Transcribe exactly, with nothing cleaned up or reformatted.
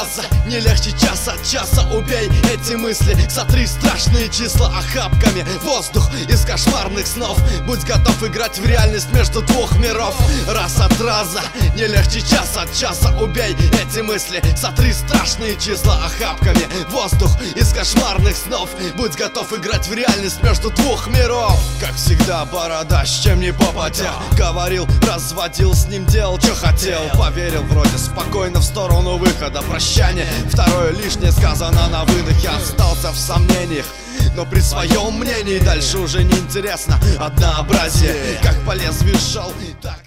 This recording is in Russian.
раза, не легче час от часа. Убей эти мысли, сотри страшные числа охапками. Воздух из кошмарных снов. Будь готов играть в реальность между двух миров. Раз от раза, не легче час от часа. Убей эти мысли, сотри страшные числа охапками. Воздух из кошмарных снов. Будь готов играть в реальность между двух миров. Как всегда, борода, с чем не попадя. Говорил, разводил, с ним делал, что хотел. Поверил вроде спокойно в сторону выхода. Прощание, второе лишнее сказано на выдохе. Остался в сомнениях, но при своем мнении дальше уже не интересно. Однообразие, как по лезвию шел, так